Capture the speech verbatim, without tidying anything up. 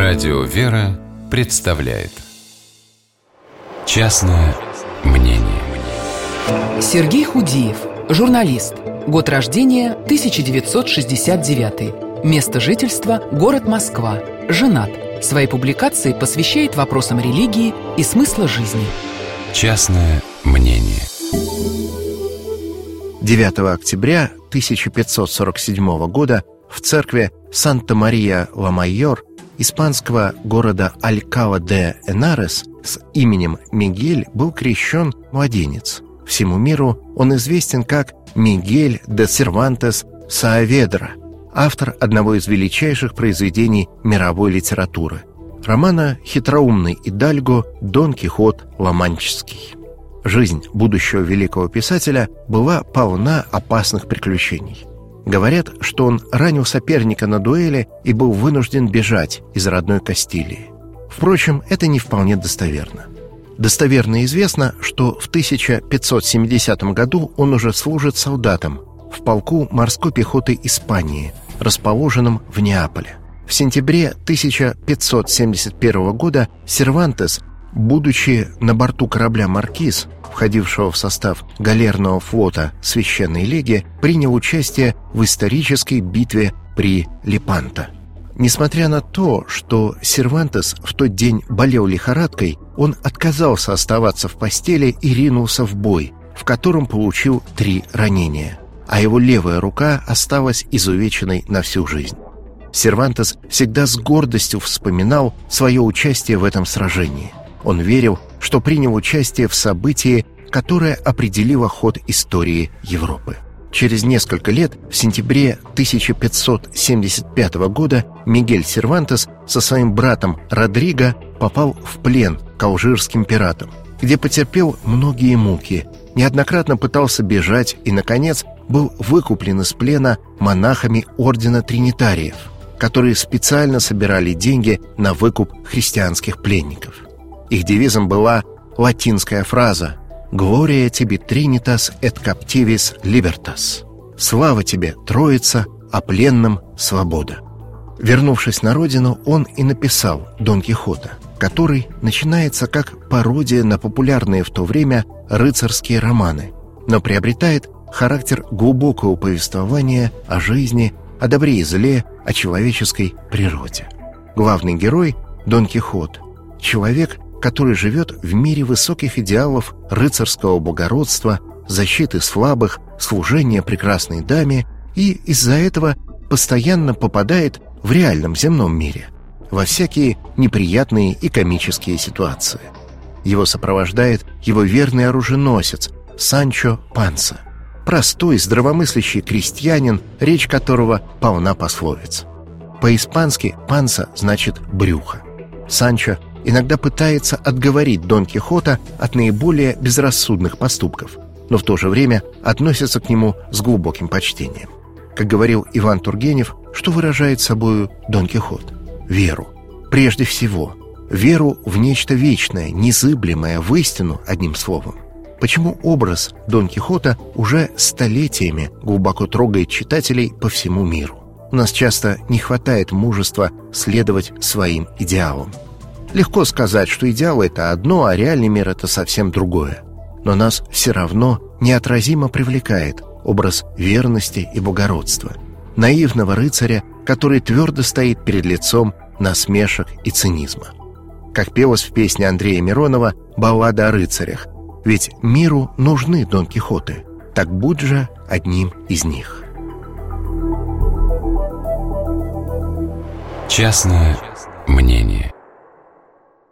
Радио «Вера» представляет «Частное мнение». Сергей Худиев, журналист. Год рождения тысяча девятьсот шестьдесят девятый. Место жительства – город Москва. Женат. Свои публикации посвящает вопросам религии и смысла жизни. «Частное мнение». девятого октября тысяча пятьсот сорок седьмого года в церкви Санта-Мария-ла-Майор испанского города Алькала-де-Энарес с именем Мигель был крещен младенец. Всему миру он известен как Мигель де Сервантес Сааведра, автор одного из величайших произведений мировой литературы – романа «Хитроумный Идальго Дон Кихот Ла-Манческий». Жизнь будущего великого писателя была полна опасных приключений. Говорят, что он ранил соперника на дуэли и был вынужден бежать из родной Кастилии. Впрочем, это не вполне достоверно. Достоверно известно, что в тысяча пятьсот семидесятом году он уже служит солдатом в полку морской пехоты Испании, расположенном в Неаполе. В сентябре тысяча пятьсот семьдесят первого года Сервантес, будучи на борту корабля «Маркиз», входившего в состав галерного флота Священной Леги, принял участие в исторической битве при Лепанто. Несмотря на то, что Сервантес в тот день болел лихорадкой, он отказался оставаться в постели и ринулся в бой, в котором получил три ранения, а его левая рука осталась изувеченной на всю жизнь. Сервантес всегда с гордостью вспоминал свое участие в этом сражении. Он верил, что принял участие в событии, которое определило ход истории Европы. Через несколько лет, в сентябре тысяча пятьсот семьдесят пятого года, Мигель Сервантес со своим братом Родриго попал в плен к алжирским пиратам, где потерпел многие муки, неоднократно пытался бежать и, наконец, был выкуплен из плена монахами ордена Тринитариев, которые специально собирали деньги на выкуп христианских пленников. Их девизом была латинская фраза «Gloria tibi Trinitas et captivis libertas» — «Слава тебе, Троица, а пленным свобода». Вернувшись на родину, он и написал «Дон Кихота», который начинается как пародия на популярные в то время рыцарские романы, но приобретает характер глубокого повествования о жизни, о добре и зле, о человеческой природе. Главный герой — Дон Кихот, человек, который живет в мире высоких идеалов рыцарского благородства, защиты слабых, служения прекрасной даме, и из-за этого постоянно попадает в реальном земном мире во всякие неприятные и комические ситуации. Его сопровождает его верный оруженосец Санчо Панса, простой, здравомыслящий крестьянин, речь которого полна пословиц. По-испански «панса» значит «брюхо». Санчо иногда пытается отговорить Дон Кихота от наиболее безрассудных поступков, но в то же время относится к нему с глубоким почтением. Как говорил Иван Тургенев, что выражает собою Дон Кихот? Веру. Прежде всего, веру в нечто вечное, незыблемое, в истину, одним словом. Почему образ Дон Кихота уже столетиями глубоко трогает читателей по всему миру? У нас часто не хватает мужества следовать своим идеалам. Легко сказать, что идеал — это одно, а реальный мир — это совсем другое. Но нас все равно неотразимо привлекает образ верности и благородства, наивного рыцаря, который твердо стоит перед лицом насмешек и цинизма. Как пелось в песне Андрея Миронова «Баллада о рыцарях», ведь миру нужны Дон Кихоты, так будь же одним из них. Частное мнение.